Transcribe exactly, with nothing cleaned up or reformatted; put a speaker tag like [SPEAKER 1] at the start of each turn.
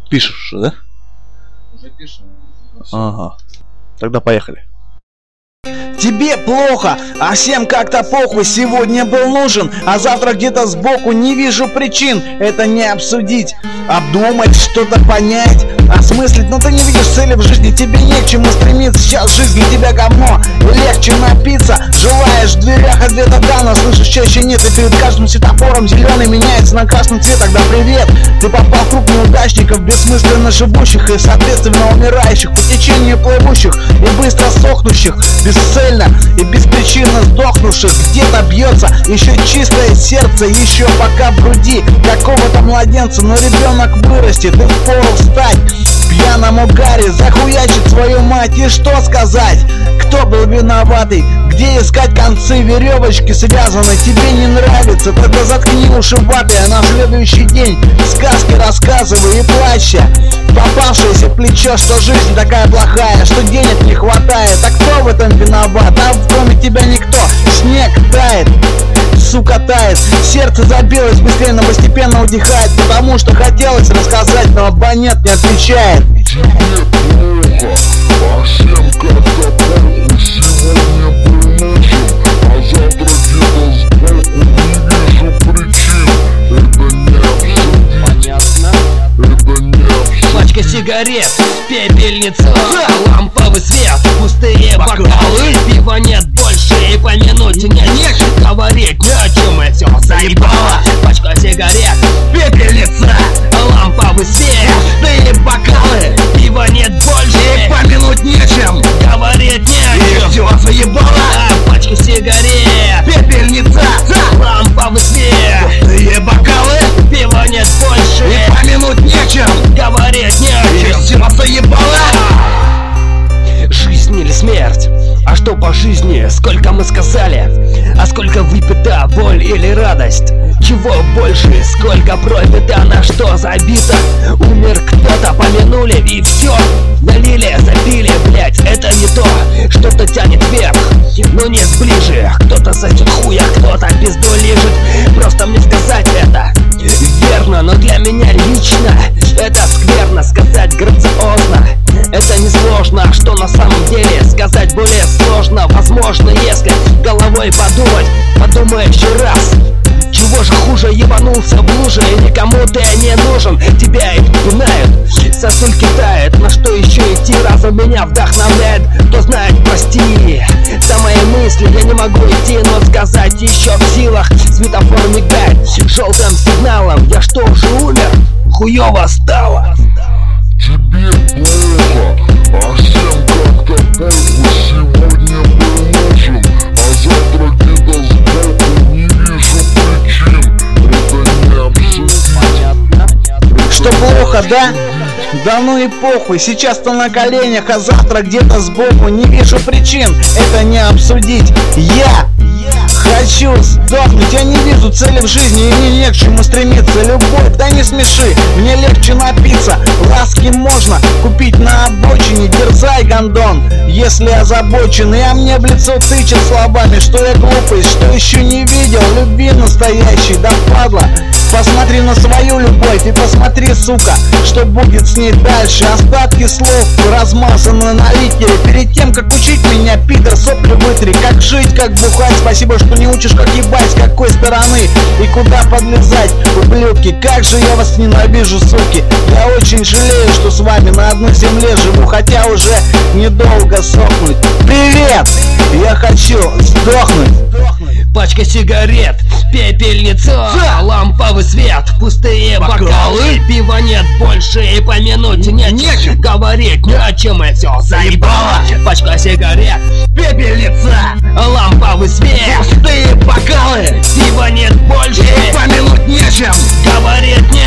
[SPEAKER 1] Пишешь, да?
[SPEAKER 2] Уже пишем.
[SPEAKER 1] Ага. Тогда поехали.
[SPEAKER 3] Тебе плохо, а всем как-то похуй. Сегодня был нужен, а завтра где-то сбоку. Не вижу причин это не обсудить, обдумать, что-то понять, осмыслить. Но ты не видишь цели в жизни, тебе не к чему стремиться. Сейчас жизнь для тебя говно, легче напиться. Желаешь в дверях ответа да, но слышишь чаще нет. И перед каждым светофором зеленый меняется на красный цвет. Тогда привет, ты попал в круг неудачников, бессмысленно живущих и соответственно умирающих, по течению плывущих и быстро сохнущих, бесцельно и беспричинно сдохнувших. Где-то бьется еще чистое сердце, еще пока в груди какого-то младенца. Но ребенок вырастет и впору встать в пьяном угаре, захуячить свою мать. И что сказать? Кто был виноватый? Где искать концы веревочки связаны? Тебе не нравится? Тогда заткни уши ватой, а на следующий день сказки рассказывай и плача попавшееся плечо, что жизнь такая плохая, что денег не хватает. А кто в этом виноват? А кроме тебя никто. Снег тает, сука тает, сердце забилось быстрее, но постепенно утихает, потому что хотелось рассказать, но абонент не отвечает.
[SPEAKER 4] Тебе плохо, а всем как-то похуй. Сегодня был нужен, а завтра где-то сбоку. Не вижу причин, это не обсудить. Понятно. Это не обсудить.
[SPEAKER 5] Пачка сигарет, пепельница, ламповый свет, пустые бокалы. Пива нет больше и помянуть не нечем. Говорить ни о чем, и все заебало. Пачка сигарет, пепельница, ламповый свет, пустые бокалы. Пива нет больше и помянуть нечем. Говорить не о чем, и все заебало. Пачка сигарет, пепельница, ламповый свет, пустые бокалы. Пива нет больше и помянуть нечем. Говорить не о чем, все заебало. Жизнь или смерть? А что по жизни? Сколько мы сказали? А сколько выпита боль или радость? Чего больше? Сколько пропито? На что забито? Умер кто-то, помянули и все. Налили, запили, блять, это не то. Что-то тянет вверх, но нет ближе. Кто-то сосет хуя, кто-то пизду лежит. Просто мне сказать это верно, но для меня лично это скверно. Сказать грациозно это несложно, а что на самом деле сказать более сложно. Возможно, если головой подумать, подумай еще раз. Чего же хуже, ебанулся в луже, и никому ты не нужен. Тебя и пинают, сосульки тает. На что еще идти, разум меня вдохновляет. Кто знает, прости за мои мысли, я не могу идти, но сказать еще в силах. Светофор мигает желтым сигналом. Я что, уже умер? Хуёво стало.
[SPEAKER 4] Тебе плохо, а всем как-то похуй. Сегодня был нужен, а завтра где-то сбоку. Не вижу причин, это не обсудить.
[SPEAKER 3] Что плохо, да? Да ну и похуй, сейчас-то на коленях, а завтра где-то сбоку. Не вижу причин это не обсудить. Я хочу сдохнуть, я не вижу цели в жизни, и мне не к чему стремиться. Любовь, да не смеши, мне легче напиться. Ласки можно купить на обочине, дерзай, гондон, если озабочен. И а мне в лицо тычет словами, что я глупый, что еще не видел любви настоящей. Да падла, посмотри на свою любовь и посмотри, сука, что будет с ней дальше. Остатки слов размазаны на литере. Перед тем, как учить меня, пидор, сопли вытри. Как жить, как бухать, спасибо, что не учишь, как ебать, с какой стороны и куда подлезать, ублюдки. Как же я вас ненавижу, суки. Я очень жалею, что с вами на одной земле живу, хотя уже недолго сохнуть. Привет! Я хочу сдохнуть.
[SPEAKER 5] Пачка сигарет, пепельница, ламповый свет, пустые бокалы. Пива нет больше и помянуть нечем. Говорить ни о чем, и все заебало. Пачка сигарет, пепельница, ламповый свет, пустые бокалы. Пива нет больше и помянуть нечем. Говорить нечем.